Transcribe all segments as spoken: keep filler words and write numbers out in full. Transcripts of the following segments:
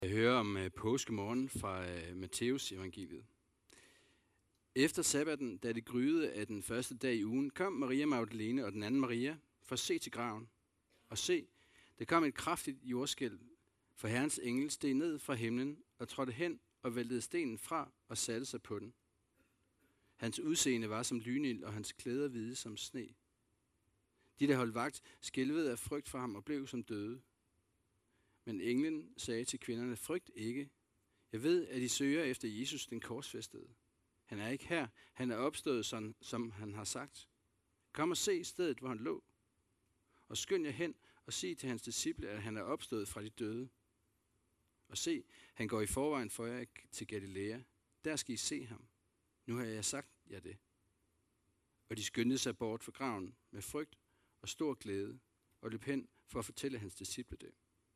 Jeg hører om uh, påskemorgen fra uh, Matteus evangeliet. Efter sabbaten, da det gryede af den første dag i ugen, kom Maria Magdalene og den anden Maria for at se til graven. Og se, der kom et kraftigt jordskælv, for Herrens engel steg ned fra himlen og trådte hen og væltede stenen fra og satte sig på den. Hans udseende var som lynild, og hans klæder hvide som sne. De, der holdt vagt, skælvede af frygt for ham og blev som døde. Men englen sagde til kvinderne, frygt ikke. Jeg ved, at I søger efter Jesus, den korsfæstede. Han er ikke her. Han er opstået, sådan, som han har sagt. Kom og se stedet, hvor han lå. Og skynd jer hen og sig til hans disciple, at han er opstået fra de døde. Og se, han går i forvejen for jer til Galilea. Der skal I se ham. Nu har jeg sagt jer det. Og de skyndte sig bort fra graven med frygt og stor glæde, og løb hen for at fortælle hans disciple det.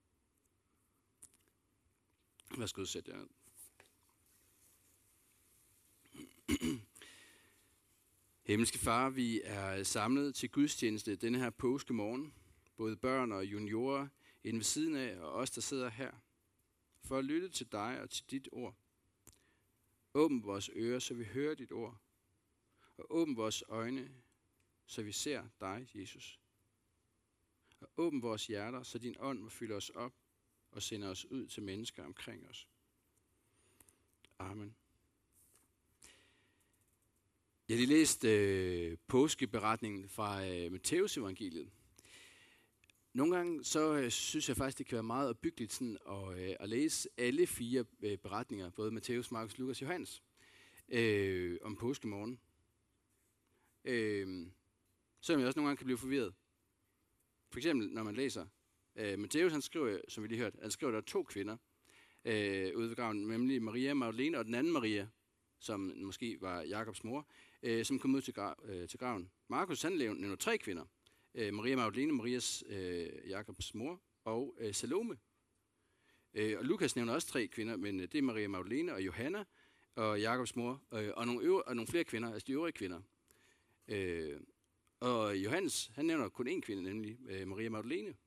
Værsgo, sæt jer ned. Himmelske Far, vi er samlet til gudstjeneste denne her påskemorgen. Både børn og juniorer inde ved siden af, og os, der sidder her. For at lytte til dig og til dit ord. Åbn vores ører, så vi hører dit ord. Og åbn vores øjne, så vi ser dig, Jesus. Og åbn vores hjerter, så din ånd må fylde os op og sende os ud til mennesker omkring os. Amen. Jeg har lige læst øh, påskeberetningen fra øh, Matteus evangeliet. Nogle gange så øh, synes jeg faktisk, det kan være meget opbyggeligt sådan, at, øh, at læse alle fire øh, beretninger, både Matteus, Markus, Lukas og Johannes, øh, om påskemorgen. Øh, selvom jeg også nogle gange kan blive forvirret. For eksempel, når man læser øh, Matteus, han skriver, som vi lige hørte, han skriver, der er to kvinder øh, ude ved graven, nemlig Maria Magdalene og den anden Maria, som måske var Jakobs mor, øh, som kom ud til, gra- øh, til graven. Markus, han nævner tre kvinder. Øh, Maria Magdalene, Marias, øh, Jakobs mor, og øh, Salome. Øh, og Lukas nævner også tre kvinder, men øh, det er Maria Magdalene og Johanna og Jakobs mor, øh, og, nogle øver, og nogle flere kvinder, altså de øvrige kvinder. Øh, og Johannes, han nævner kun én kvinde, nemlig øh, Maria Magdalene.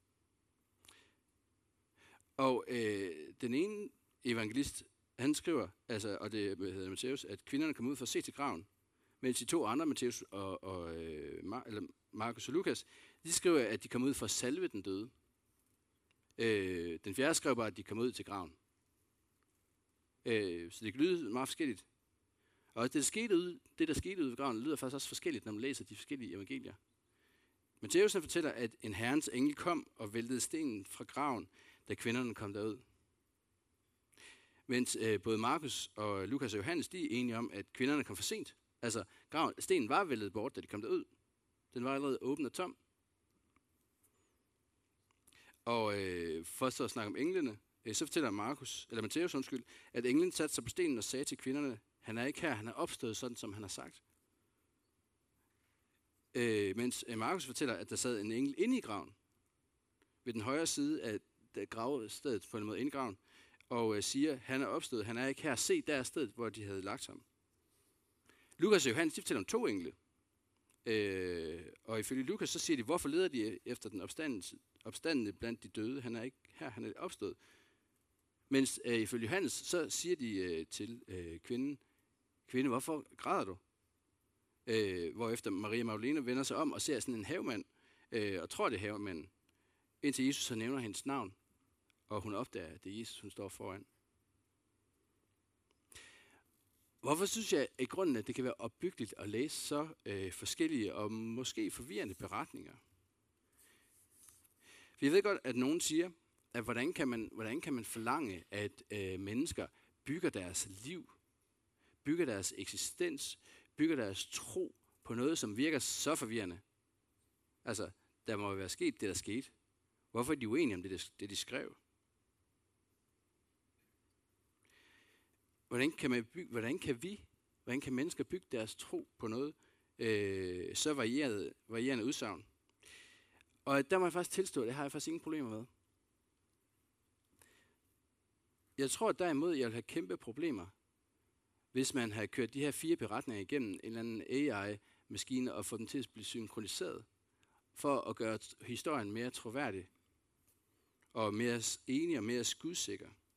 Og øh, den ene evangelist, han skriver, altså, og det hedder Matteus, at kvinderne kom ud for at se til graven, mens de to andre, Matteus og, og øh, Mar- eller Markus og Lukas, de skriver, at de kom ud for at salve den døde. Øh, den fjerde skrev bare, at de kom ud til graven. Øh, så det kan lyde meget forskelligt. Og det, der skete ude, det, der skete ude ved graven, lyder faktisk også forskelligt, når man læser de forskellige evangelier. Matteus fortæller, at en herrens engel kom og væltede stenen fra graven, da kvinderne kom derud. Mens øh, både Markus og Lukas og Johannes, de er enige om, at kvinderne kom for sent. Altså, graven, stenen var væltet bort, da de kom derud. Den var allerede åben og tom. Og øh, for så at snakke om englene, øh, så fortæller Markus, eller Matteus undskyld, at englen satte sig på stenen og sagde til kvinderne, han er ikke her, han er opstået sådan, som han har sagt. Øh, mens øh, Markus fortæller, at der sad en engel inde i graven, ved den højre side af gravstedet, på en måde inde i graven, og øh, siger, han er opstået, han er ikke her, se der er stedet, hvor de havde lagt ham. Lukas og Johannes, de fortæller om to engle. Øh, og ifølge Lukas, så siger de, hvorfor leder de efter den opstandende blandt de døde? Han er ikke her, han er opstået. Mens øh, ifølge Johannes, så siger de øh, til øh, kvinden, kvinde, hvorfor græder du? Øh, hvorefter Maria Magdalene vender sig om og ser sådan en havmand, øh, og tror det er havmanden, indtil Jesus så nævner hendes navn, og hun opdager, at det er Jesus, hun står foran. Hvorfor synes jeg i grunden, at det kan være opbyggeligt at læse så øh, forskellige og måske forvirrende beretninger? For jeg ved godt, at nogen siger, at hvordan kan man, hvordan kan man forlange, at øh, mennesker bygger deres liv, bygger deres eksistens, bygger deres tro på noget, som virker så forvirrende? Altså, der må jo være sket det, der skete. Hvorfor er de uenige om det, det de skrev? Hvordan kan, man bygge, hvordan kan vi, hvordan kan mennesker bygge deres tro på noget øh, så varieret, varierende udsagn? Og der må jeg faktisk tilstå, at det har jeg faktisk ingen problemer med. Jeg tror at derimod, jeg vil have kæmpe problemer, hvis man havde kørt de her fire beretninger igennem en eller anden A I-maskine og få dem til at blive synkroniseret, for at gøre historien mere troværdig og mere enig og mere skudsikker.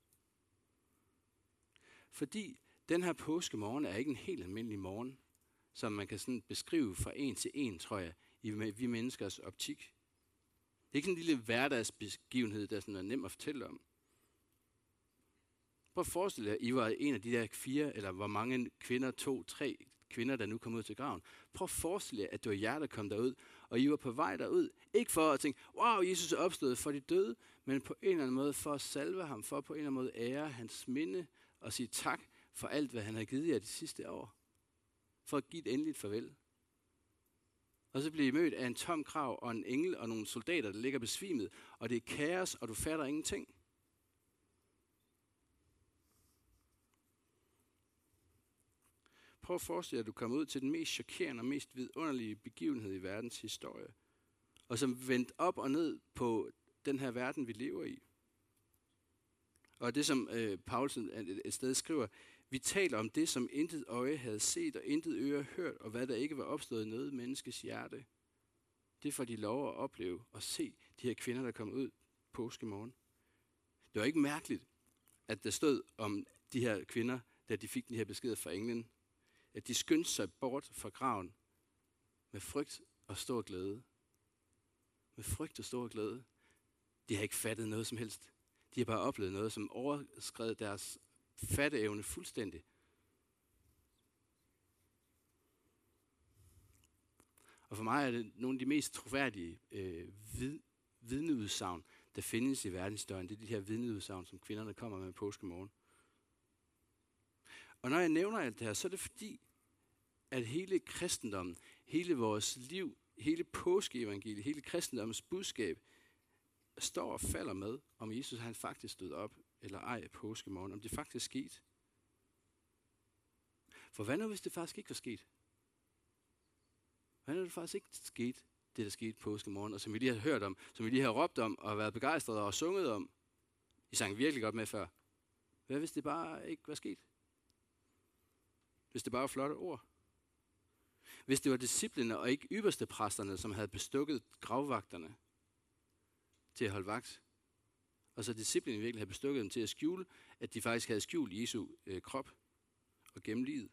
Fordi den her påskemorgen er ikke en helt almindelig morgen, som man kan sådan beskrive fra en til en, tror jeg, i vi menneskers optik. Det er ikke sådan en lille hverdagsbegivenhed, der sådan er nem at fortælle om. Prøv at forestille jer, I var en af de der fire, eller hvor mange kvinder, to, tre kvinder, der nu kom ud til graven. Prøv at forestille jer, at det var jer, der kom derud, og I var på vej derud. Ikke for at tænke, wow, Jesus er opstået for de døde, men på en eller anden måde for at salve ham, for på en eller anden måde ære hans minde, og sige tak for alt, hvad han har givet jer de sidste år. For at give et endeligt farvel. Og så bliver I mødt af en tom grav og en engel og nogle soldater, der ligger besvimet, og det er kaos, og du fatter ingenting. Prøv at forestille dig, at du kommer ud til den mest chokerende og mest vidunderlige begivenhed i verdens historie, og som vendt op og ned på den her verden, vi lever i. Og det, som øh, Paulsen et sted skriver, vi taler om det, som intet øje havde set, og intet øre hørt, og hvad der ikke var opstået i noget menneskes hjerte. Det får de lov at opleve og se de her kvinder, der kom ud påskemorgen. Det var ikke mærkeligt, at der stod om de her kvinder, da de fik de her beskeder fra englen, at de skyndte sig bort fra graven med frygt og stor glæde. Med frygt og stor glæde. De har ikke fattet noget som helst. De har bare oplevet noget, som overskred deres fatteevne fuldstændig. Og for mig er det nogle af de mest troværdige øh, vid, vidneudsagn, der findes i verdenshistorien. Det er de her vidneudsagn, som kvinderne kommer med påskemorgen. Og når jeg nævner alt det her, så er det fordi, at hele kristendommen, hele vores liv, hele påskeevangeliet, hele kristendommens budskab, står og falder med, om Jesus han faktisk stod op, eller ej påskemorgen, om det faktisk skete. For hvad nu, hvis det faktisk ikke var sket? Hvad nu, hvis det faktisk ikke skete, det der skete påskemorgen, og som vi lige har hørt om, som vi lige har råbt om, og været begejstrede og sunget om? I sang virkelig godt med før. Hvad hvis det bare ikke var sket? Hvis det bare var flotte ord? Hvis det var disciplene og ikke ypperste præsterne, som havde bestukket gravvagterne til at holde vagt, og så disciplene virkelig havde bestukket dem til at skjule, at de faktisk havde skjult Jesu øh, krop og gennem livet.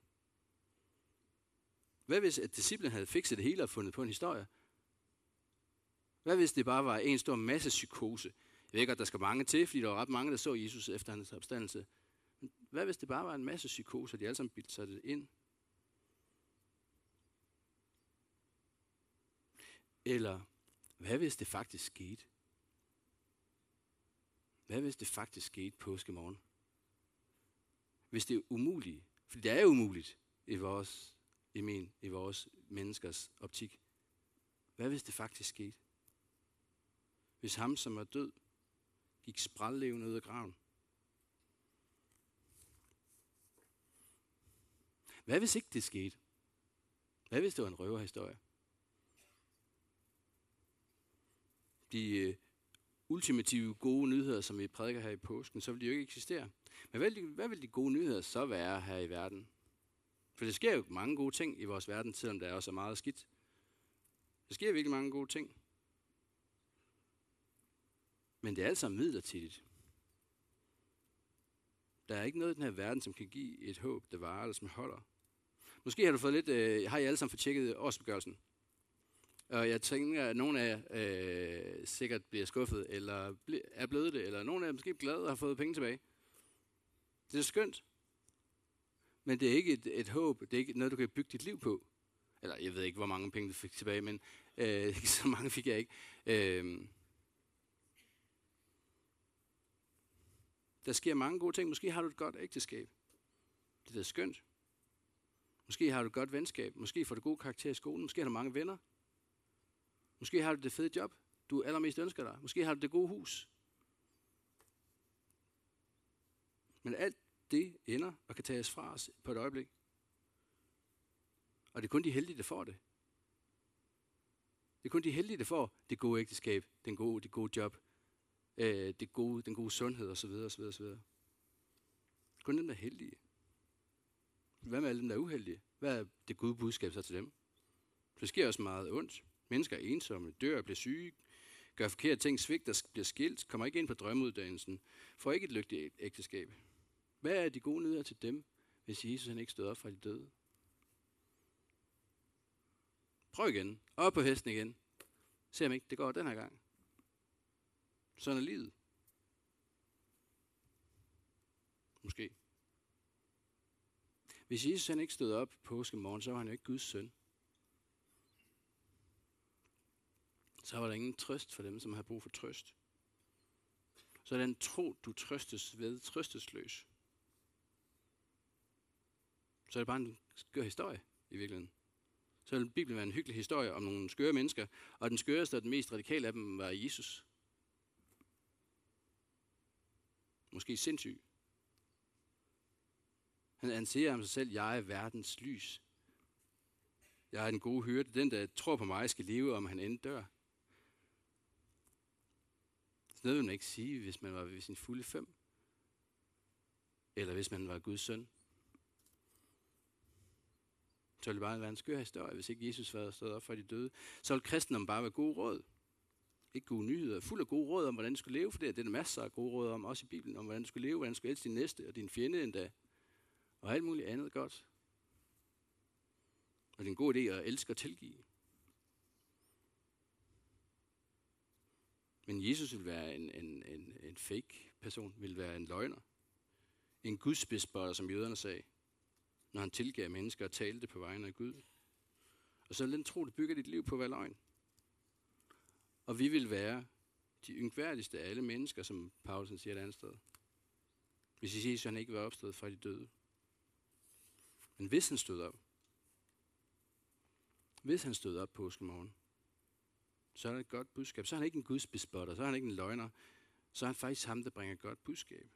Hvad hvis at disciplene havde fikset det hele og fundet på en historie? Hvad hvis det bare var en stor masse psykose? Jeg ved godt, der skal mange til, fordi der var ret mange, der så Jesus efter hans opstandelse. Men hvad hvis det bare var en masse psykose, og de alle sammen bildte sig det ind? Eller hvad hvis det faktisk skete? Hvad hvis det faktisk skete påskemorgen? Hvis det er umuligt, for det er umuligt i vores, i min, i vores menneskers optik. Hvad hvis det faktisk skete? Hvis ham, som var død, gik sprællevende ud af graven? Hvad hvis ikke det skete? Hvad hvis det var en røverhistorie? De øh, ultimative gode nyheder, som vi prædiker her i påsken, så vil de jo ikke eksistere. Men hvad vil, de, hvad vil de gode nyheder så være her i verden? For der sker jo mange gode ting i vores verden, selvom der er også meget skidt. Der sker virkelig mange gode ting. Men det er alt sammen midlertidigt. Der er ikke noget i den her verden, som kan give et håb, der varer, eller som holder. Måske har du fået lidt, øh, har I alle sammen fået tjekket årsopgørelsen? Og jeg tænker, at nogle af jer øh, sikkert bliver skuffet, eller ble, er blevet det, eller nogle af jer måske glade og har fået penge tilbage. Det er skønt. Men det er ikke et, et håb, det er ikke noget, du kan bygge dit liv på. Eller jeg ved ikke, hvor mange penge du fik tilbage, men øh, så mange fik jeg ikke. Øh, der sker mange gode ting. Måske har du et godt ægteskab. Det er da skønt. Måske har du et godt venskab. Måske får du gode karakterer i skolen. Måske har du mange venner. Måske har du det fede job, du allermest ønsker dig. Måske har du det gode hus. Men alt det ender og kan tages fra os på et øjeblik. Og det er kun de heldige, der får det. Det er kun de heldige, der får det gode ægteskab, den gode, det gode job, øh, det gode, den gode sundhed osv. osv., osv. Kun dem, der er heldige. Hvad med alle dem, der er uheldige? Hvad er det gode budskab så til dem? Det sker også meget ondt. Mennesker er ensomme, dør, bliver syge, gør forkerte ting, svigter, bliver skilt, kommer ikke ind på drømmeuddannelsen, får ikke et lykkeligt ægteskab. Hvad er de gode nyheder til dem, hvis Jesus han ikke stod op fra de døde? Prøv igen. Op på hesten igen. Se om ikke det går den her gang. Sådan er livet. Måske. Hvis Jesus han ikke stod op på påskemorgen, så var han jo ikke Guds søn. Så var der ingen trøst for dem, som havde brug for trøst. Så er den tro, du trøstes ved, trøstesløs. Så er det bare en skør historie i virkeligheden. Så vil Bibelen være en hyggelig historie om nogle skøre mennesker, og den skøreste og den mest radikale af dem var Jesus. Måske sindssyg. Han, han siger om sig selv, jeg er verdens lys. Jeg er den gode hyrde. Den, der tror på mig, skal leve, om han end dør. Så noget vil man ikke sige, hvis man var ved sin fulde fem. Eller hvis man var Guds søn. Så ville det bare være en skør historie, hvis ikke Jesus var stået op for de døde. Så ville kristendom bare være gode råd. Ikke gode nyheder. Fuld af gode råd om, hvordan du skulle leve. For det er der masser af gode råd om, også i Bibelen, om hvordan du skulle leve, hvordan du skulle elske din næste og din fjende endda. Og alt muligt andet godt. Og det er en god idé at elske og tilgive. Men Jesus vil være en, en, en, en fake person, vil være en løgner. En gudsbespotter, som jøderne sagde, når han tilgav mennesker og talte på vegne af Gud. Og så vil den tro, det bygger dit liv på at være løgn. Og vi vil være de yngværdigste af alle mennesker, som Paulus siger et andet sted. Hvis Jesus han ikke var opstået fra de døde. Men hvis han stod op, hvis han stod op påskemorgen, så er det et godt budskab. Så er han ikke en gudsbespotter, så er han ikke en løgner. Så er han faktisk ham, der bringer et godt budskab.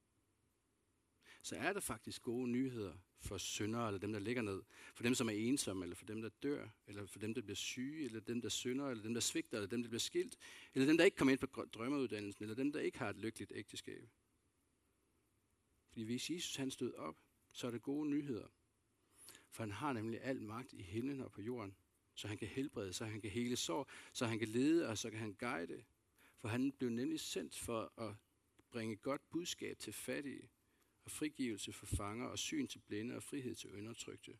Så er der faktisk gode nyheder for syndere, eller dem, der ligger ned. For dem, som er ensomme, eller for dem, der dør, eller for dem, der bliver syge, eller dem, der synder, eller dem, der svigter, eller dem, der bliver skilt, eller dem, der ikke kommer ind på drømmeuddannelsen, eller dem, der ikke har et lykkeligt ægteskab. Fordi hvis Jesus han stod op, så er det gode nyheder. For han har nemlig al magt i himlen og på jorden. Så han kan helbrede, så han kan hele sår, så han kan lede, og så kan han guide. For han blev nemlig sendt for at bringe godt budskab til fattige, og frigivelse for fanger, og syn til blinde, og frihed til undertrykte.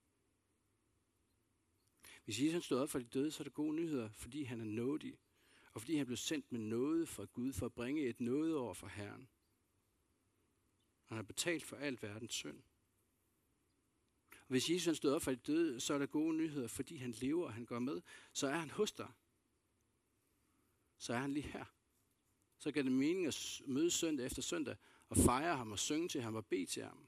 Hvis Jesus stod op for de døde, så er det gode nyheder, fordi han er nådig, og fordi han blev sendt med nåde fra Gud, for at bringe et nådeår for Herren. Han har betalt for alt verdens synd. Og hvis Jesus stod op for de døde, så er der gode nyheder, fordi han lever, og han går med, så er han hos dig. Så er han lige her. Så giver det mening at møde søndag efter søndag, og fejre ham, og synge til ham, og bede til ham.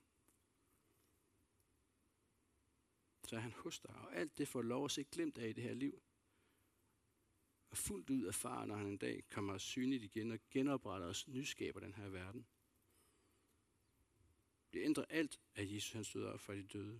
Så er han hos dig, og alt det får lov at se glemt af i det her liv. Og fuldt ud erfare, når han en dag kommer synligt igen, og genopretter og nyskaber den her verden. Det ændrer alt, at Jesus han stod op for de døde.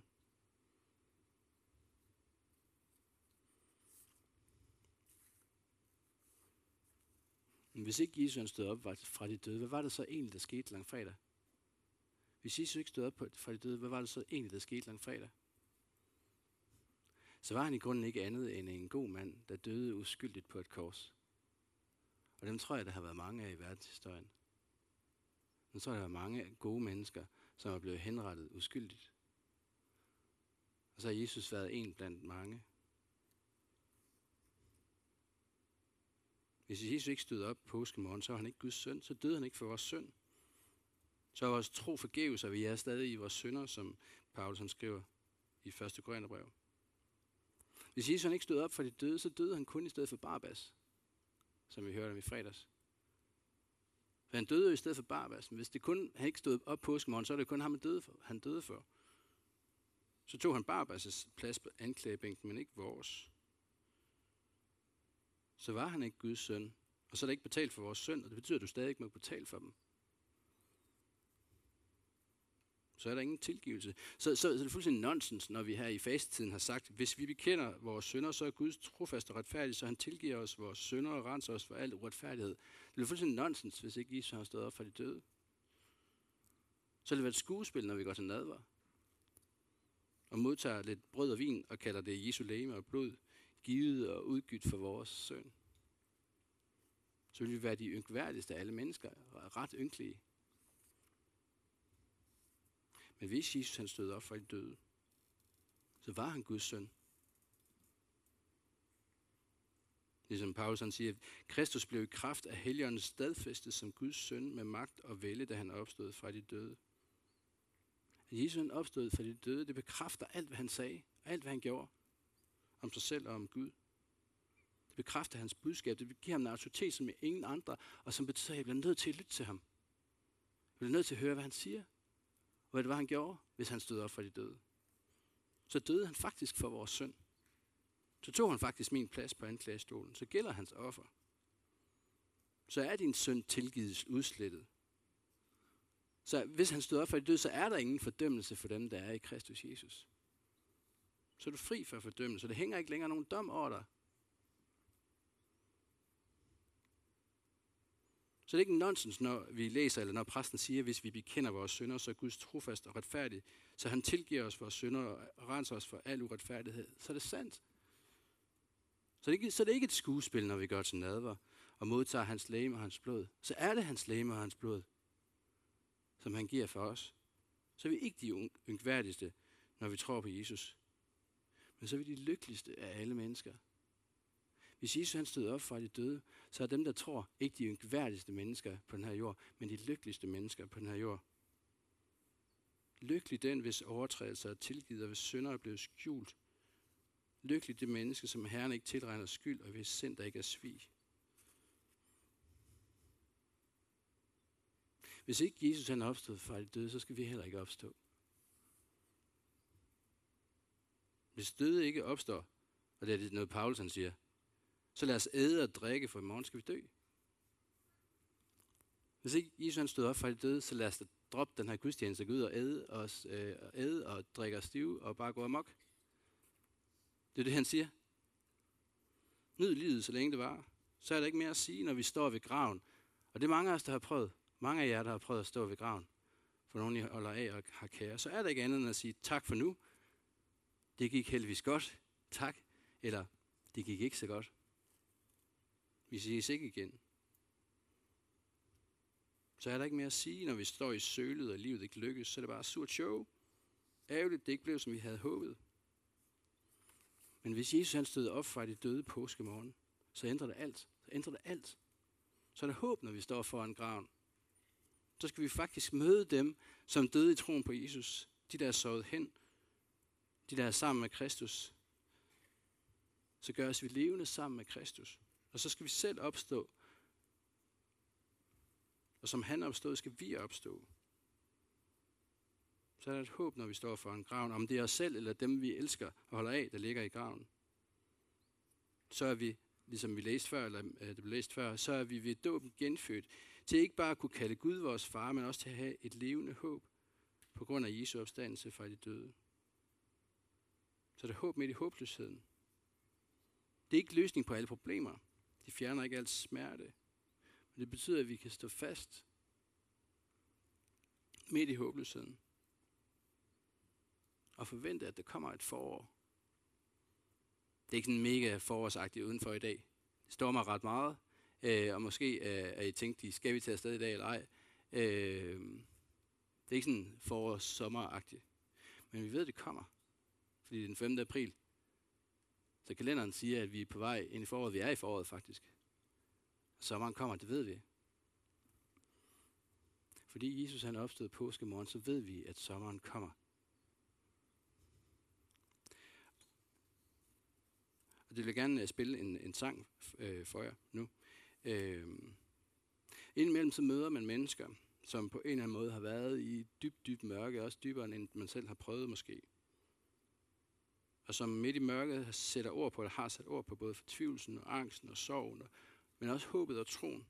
Men hvis ikke Jesus han stod op fra de døde, hvad var det så egentlig, der skete langfredag? Hvis Jesus ikke stod op fra de døde, hvad var det så egentlig, der skete langfredag? Så var han i grunden ikke andet end en god mand, der døde uskyldigt på et kors. Og dem tror jeg, der har været mange af i verdenshistorien. Dem tror jeg, der har mange gode mennesker, som er blevet henrettet uskyldigt. Og så har Jesus været en blandt mange. Hvis Jesus ikke stod op påskemorgen, så var han ikke Guds søn, så døde han ikke for vores synd. Så var vores tro forgæves, og vi er stadig i vores synder, som Paulus han skriver i første Korintherbrev. Hvis Jesus han ikke stod op for de døde, så døde han kun i stedet for Barabbas, som vi hørte om i fredags. For han døde jo i stedet for Barabbas, men hvis det kun han ikke stod op påskemorgen, så er det kun ham, han døde for. Han døde for. Så tog han Barabbas' plads på anklagebænken, men ikke vores. Så var han ikke Guds søn, og så er der ikke betalt for vores synd, og det betyder, at du stadig ikke må betale for dem. Så er der ingen tilgivelse. Så, så, så er det fuldstændig nonsens, når vi her i fastetiden har sagt, hvis vi bekender vores synder, så er Guds trofast og retfærdig, så han tilgiver os vores synder og renser os for al uretfærdighed. Det er fuldstændig nonsens, hvis ikke Jesus har stået op for de døde. Så er det været et skuespil, når vi går til nadver, og modtager lidt brød og vin, og kalder det Jesu legeme og blod, givet og udgydt for vores synd. Så vil vi være de yngværdigste af alle mennesker, og ret ynkelige. Men hvis Jesus han stod op fra de døde, så var han Guds søn. Ligesom Paulus han siger, at Kristus blev i kraft af Helligånden stadfæstet som Guds søn med magt og vælde, da han opstod fra de døde. At Jesus han opstod fra de døde, det bekræfter alt, hvad han sagde, og alt, hvad han gjorde om sig selv og om Gud. Det bekræfter hans budskab, det giver ham en autoritet, som ingen andre, og som betyder, at jeg bliver nødt til at lytte til ham. Jeg bliver nødt til at høre, hvad han siger, og hvad det var, han gjorde, hvis han stod op fra de døde. Så døde han faktisk for vores synd. Så tog han faktisk min plads på anklagestolen. Så gælder hans offer. Så er din synd tilgivet udslettet. Så hvis han stod op fra de døde, så er der ingen fordømmelse for dem, der er i Kristus Jesus. Så er du fri for fordømmelse. Det hænger ikke længere nogen dom over dig. Så det er ikke en nonsens, når vi læser, eller når præsten siger, at hvis vi bekender vores synder, så er Guds trofast og retfærdig. Så han tilgiver os vores synder og renser os for al uretfærdighed. Så er det sandt. Så det, er ikke, så det er ikke et skuespil, når vi går til nadver og modtager hans legeme og hans blod. Så er det hans legeme og hans blod, som han giver for os. Så er vi ikke de yngværdigste, når vi tror på Jesus. Men så er vi de lykkeligste af alle mennesker. Hvis Jesus han stod op fra de døde, så er dem, der tror, ikke de yngværdigste mennesker på den her jord, men de lykkeligste mennesker på den her jord. Lykkelig den, hvis overtrædelser er tilgivet, og hvis synder er blevet skjult. Lykkelig det menneske, som Herren ikke tilregner skyld, og hvis sind der ikke er svig. Hvis ikke Jesus han er opstået fra de døde, så skal vi heller ikke opstå. Hvis døde ikke opstår, og det er noget Paulus han siger, så lad os æde og drikke, for i morgen skal vi dø. Hvis ikke Jesus han stod op fra de døde, så lad os da droppe den her gudstjeneste og gå ud og æde, os, øh, og æde og drikke os stive og bare gå amok. Det er det, han siger. Nyd livet, så længe det var. Så er der ikke mere at sige, når vi står ved graven. Og det er mange af os, der har prøvet. Mange af jer, der har prøvet at stå ved graven. For nogen, I holder af og har kære. Så er der ikke andet end at sige tak for nu. Det gik heldigvis godt. Tak. Eller det gik ikke så godt. Vi ses ikke igen. Så er der ikke mere at sige, når vi står i sølet, og livet ikke lykkes. Så er det bare surt show. Ærgerligt, det ikke blev, som vi havde håbet. Men hvis Jesus han stod op fra de døde påskemorgen, så ændrer det alt. Så ændrer det alt. Så er der håb, når vi står foran graven. Så skal vi faktisk møde dem, som døde i troen på Jesus. De, der er sovet hen. De, der er sammen med Kristus. Så gør os vi levende sammen med Kristus. Og så skal vi selv opstå. Og som han opstod, skal vi opstå. Så er der et håb, når vi står foran graven. Om det er os selv eller dem, vi elsker og holder af, der ligger i graven. Så er vi, ligesom vi læste før, eller det blev læst før, så er vi ved dåben genfødt. Til ikke bare at kunne kalde Gud vores far, men også til at have et levende håb på grund af Jesu opstandelse fra de døde. Så er der håb midt i håbløsheden. Det er ikke løsning på alle problemer. De fjerner ikke alt smerte. Men det betyder, at vi kan stå fast midt i håbløsheden. Og forvente, at der kommer et forår. Det er ikke sådan mega forårsagtigt udenfor i dag. Det stormer ret meget. Øh, og måske øh, er I tænkt, skal vi tage afsted i dag eller ej. Øh, det er ikke sådan forårs-sommeragtigt. Men vi ved, at det kommer. Fordi det er den femte april. Så kalenderen siger, at vi er på vej ind i foråret. Vi er i foråret faktisk. Sommeren kommer, det ved vi. Fordi Jesus han opstod påskemorgen, så ved vi, at sommeren kommer. Og det vil jeg gerne spille en, en sang øh, for jer nu. Øh, indimellem så møder man mennesker, som på en eller anden måde har været i dybt, dybt mørke, også dybere end man selv har prøvet måske. Og som midt i mørket sætter ord på, eller har sat ord på både fortvivlelsen og angsten og sorgen, og, men også håbet og troen.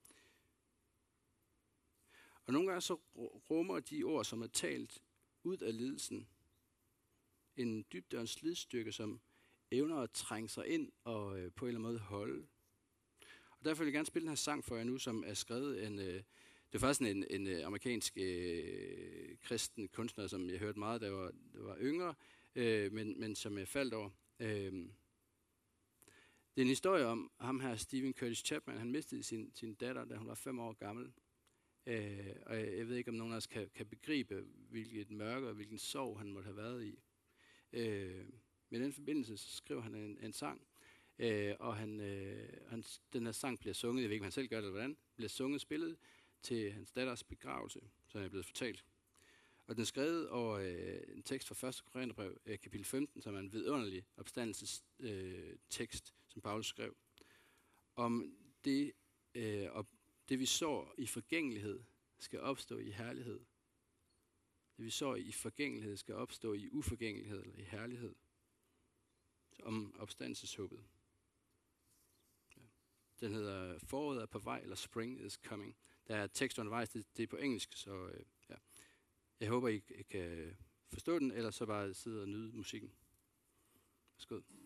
Og nogle gange så rummer de ord, som er talt ud af lidelsen, en dybde og en slidstykke, som evner at trænge sig ind og øh, på en eller anden måde holde. Og derfor vil jeg gerne spille den her sang for jer nu, som er skrevet en, øh, det er faktisk en, en øh, amerikansk øh, kristen kunstner, som jeg hørte meget, der var, der var yngre, øh, men, men som jeg faldt over. Øh, det er en historie om ham her, Stephen Curtis Chapman. Han mistede sin, sin datter, da hun var fem år gammel, Øh, og jeg, jeg ved ikke, om nogen af os kan, kan begribe, hvilket mørke og hvilken sorg han måtte have været i. Øh, men i den forbindelse så skriver han en, en sang, øh, og han, øh, han, den her sang bliver sunget, jeg ved ikke, om han selv gør det eller hvordan, bliver sunget spillet til hans datters begravelse, som er blevet fortalt. Og den er skrevet over øh, en tekst fra første Korintherbrev, øh, kapitel femten, som er en vidunderlig opstandelsestekst, øh, tekst, som Paulus skrev. Om det, øh, og det vi så i forgængelighed, skal opstå i herlighed. Det vi så i forgængelighed, skal opstå i uforgængelighed eller i herlighed. Om opstandelseshåbet. Ja. Den hedder Foråret er på vej, eller Spring is coming. Der er tekst undervejs, det, det er på engelsk, så øh, ja. Jeg håber, I, I kan forstå den, eller så bare sidde og nyde musikken. Værsgo.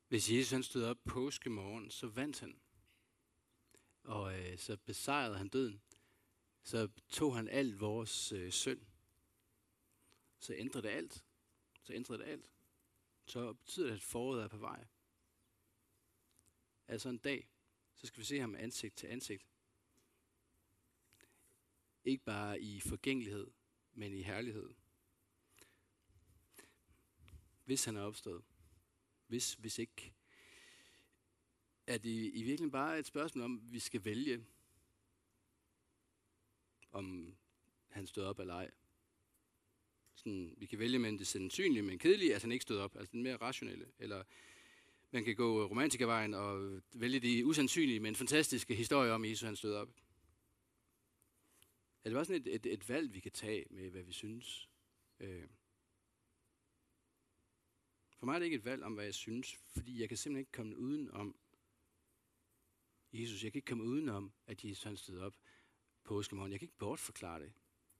Hvis Jesus han stod op påskemorgen, så vandt han. Og øh, så besejrede han døden. Så tog han alt vores øh, synd. Så ændrede det alt. Så ændrede det alt. Så betyder det, at foråret er på vej. Altså en dag, så skal vi se ham ansigt til ansigt. Ikke bare i forgængelighed, men i herlighed. Hvis han er opstået. Hvis, hvis ikke. Er det i virkeligheden bare et spørgsmål om, at vi skal vælge, om han stod op eller ej. Sådan, vi kan vælge mellem det sandsynlige, men kedelige, at han ikke stod op. Altså den mere rationelle. Eller man kan gå romantikervejen og vælge de usandsynlige, men fantastiske historier om Jesus, han stod op. Er det bare sådan et, et, et valg, vi kan tage med, hvad vi synes? Øh. For mig er det ikke et valg om, hvad jeg synes, fordi jeg kan simpelthen ikke komme uden om Jesus. Jeg kan ikke komme uden om, at Jesus han stod op påskemorgen. Jeg kan ikke bortforklare det.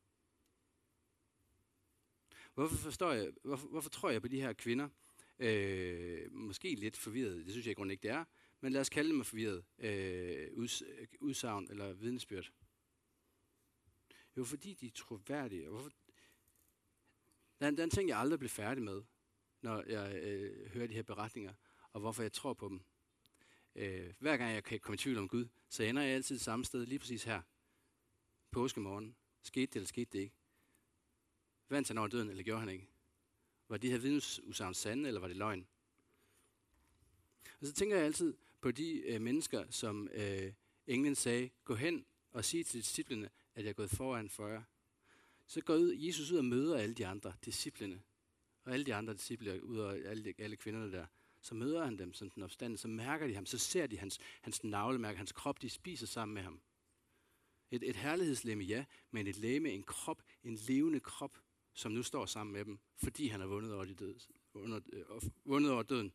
Hvorfor forstår jeg, hvorfor, hvorfor tror jeg på de her kvinder? Øh, måske lidt forvirret, det synes jeg i grunden ikke det er, men lad os kalde dem forvirret øh, uds, udsagn eller vidnesbyrd. Jo, fordi de er troværdige. Hvorfor? Der er, der er en ting, jeg aldrig bliver færdig med, når jeg øh, hører de her beretninger, og hvorfor jeg tror på dem. Øh, hver gang jeg kan komme i tvivl om Gud, så ender jeg altid det samme sted, lige præcis her. Påskemorgen. Skete det, eller skete det ikke? Vandt han over døden, eller gjorde han ikke? Var de her vidnesudsagn sande, eller var det løgn? Og så tænker jeg altid på de øh, mennesker, som øh, englen sagde, gå hen og sig til disciplene, at jeg er gået foran for jer. Så går Jesus ud og møder alle de andre disciplene, og alle de andre disciple, ud af alle, alle kvinderne der. Så møder han dem som den opstandende, så mærker de ham, så ser de hans, hans navlemærke, hans krop, de spiser sammen med ham. Et, et herlighedslegeme, ja, men et legeme, en krop, en levende krop, som nu står sammen med dem, fordi han har vundet over, de døde, under, øh, vundet over døden.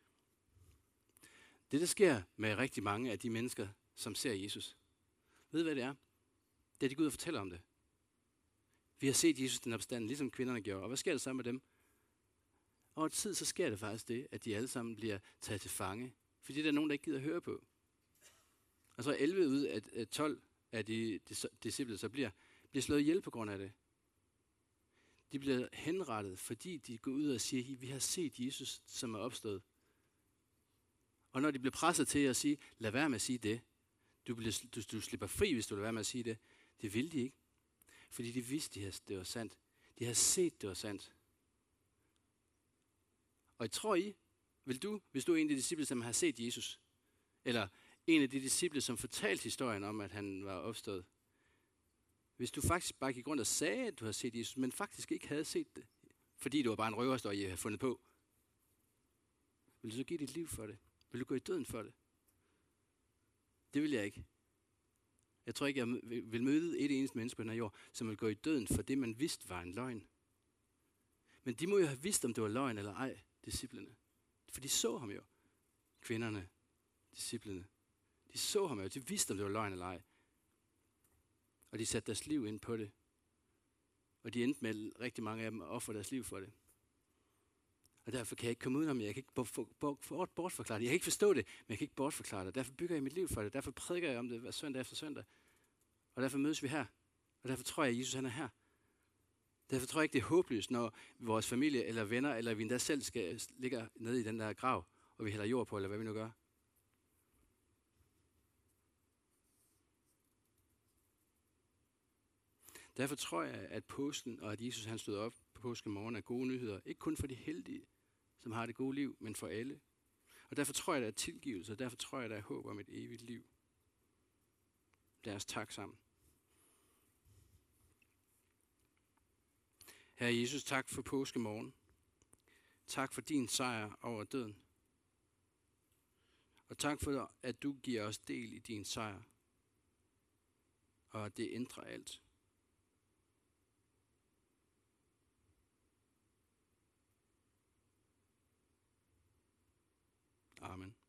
Det, der sker med rigtig mange af de mennesker, som ser Jesus, ved I, hvad det er? Det er, de går ud og fortæller om det. Vi har set Jesus den opstanden, ligesom kvinderne gjorde. Og hvad sker der så med dem? Over tid, så sker det faktisk det, at de alle sammen bliver taget til fange, fordi der er nogen, der ikke gider at høre på. Og så elleve ud af tolv af de disciple, så bliver, bliver slået ihjel på grund af det. De bliver henrettet, fordi de går ud og siger, vi har set Jesus, som er opstået. Og når de bliver presset til at sige, lad være med at sige det. Du, bliver, du, du slipper fri, hvis du lader være med at sige det. Det ville de ikke. Fordi de vidste, at det var sandt. De havde set, det var sandt. Og jeg tror I, vil du, hvis du er en af de disciple, som har set Jesus, eller en af de disciple, som fortalte historien om, at han var opstået, hvis du faktisk bare gik rundt og sagde, at du har set Jesus, men faktisk ikke havde set det, fordi det var bare en røverhistorie, jeg havde fundet på, vil du så give dit liv for det? Vil du gå i døden for det? Det vil jeg ikke. Jeg tror ikke, jeg vil møde et eneste menneske på den her jord, som vil gå i døden for det, man vidste var en løgn. Men de må jo have vidst, om det var løgn eller ej, disciplene. For de så ham jo. Kvinderne, disciplene. De så ham jo. De vidste, om det var løgn eller ej. Og de satte deres liv ind på det. Og de endte med rigtig mange af dem at ofre deres liv for det. Og derfor kan jeg ikke komme udenom, jeg kan ikke bortforklare det. Jeg kan ikke forstå det, men jeg kan ikke bortforklare det. Derfor bygger jeg mit liv for det. Derfor prædiker jeg om det hver søndag efter søndag. Og derfor mødes vi her. Og derfor tror jeg, at Jesus han er her. Derfor tror jeg ikke, det er håbløst, når vores familie eller venner, eller vi endda selv skal ligge nede i den der grav, og vi hælder jord på, eller hvad vi nu gør. Derfor tror jeg, at påsken og at Jesus han stod op på påskemorgen er gode nyheder. Ikke kun for de heldige, som har det gode liv, men for alle. Og derfor tror jeg, der er tilgivelse, og derfor tror jeg, der er håb om et evigt liv. Lad os tak sammen. Herre Jesus, tak for påskemorgen. Tak for din sejr over døden. Og tak for, at du giver os del i din sejr. Og at det ændrer alt. Amen.